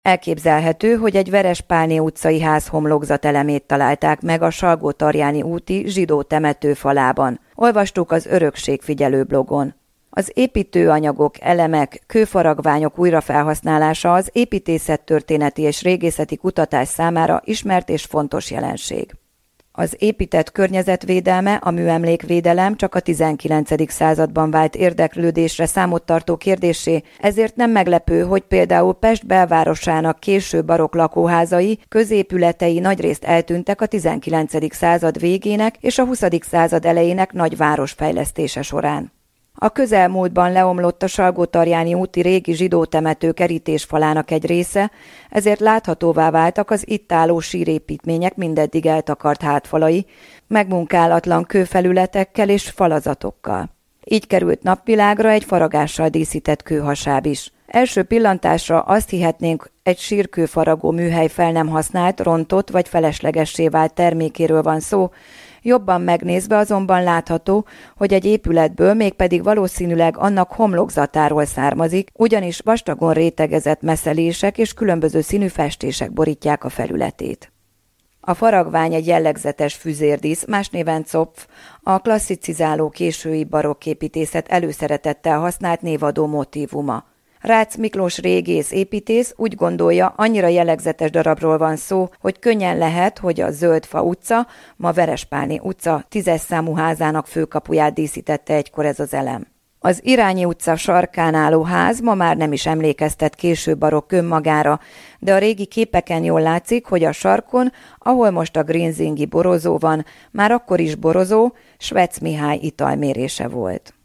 Elképzelhető, hogy egy Verespálné utcai ház homlokzatelemét találták meg a Salgótarjáni úti zsidó temető falában. Olvastuk az Örökségfigyelő blogon. Az építőanyagok, elemek, kőfaragványok újrafelhasználása az építészettörténeti és régészeti kutatás számára ismert és fontos jelenség. Az épített környezetvédelme, a műemlékvédelem csak a 19. században vált érdeklődésre számot tartó kérdéssé, ezért nem meglepő, hogy például Pest belvárosának késő barokk lakóházai, középületei nagyrészt eltűntek a 19. század végének és a 20. század elejének nagy városfejlesztése során. A közelmúltban leomlott a Salgótarjáni úti régi zsidó temető kerítésfalának egy része, ezért láthatóvá váltak az itt álló sírépítmények mindeddig eltakart hátfalai, megmunkálatlan kőfelületekkel és falazatokkal. Így került napvilágra egy faragással díszített kőhasáb is. Első pillantásra azt hihetnénk, egy sírkőfaragó műhely fel nem használt, rontott vagy feleslegessé vált termékéről van szó, jobban megnézve azonban látható, hogy egy épületből, mégpedig valószínűleg annak homlokzatáról származik, ugyanis vastagon rétegezett messzelések és különböző színű festések borítják a felületét. A faragvány egy jellegzetes füzérdísz, más néven zopf, a klasszicizáló késői barokk építészet előszeretettel használt névadó motívuma. Rácz Miklós régész építész úgy gondolja, annyira jellegzetes darabról van szó, hogy könnyen lehet, hogy a Zöldfa utca, ma Verespálné utca 10-es számú házának főkapuját díszítette egykor ez az elem. Az Irányi utca sarkán álló ház ma már nem is emlékeztet késő barokk önmagára, de a régi képeken jól látszik, hogy a sarkon, ahol most a Grinzingi borozó van, már akkor is borozó, Svec Mihály italmérése volt.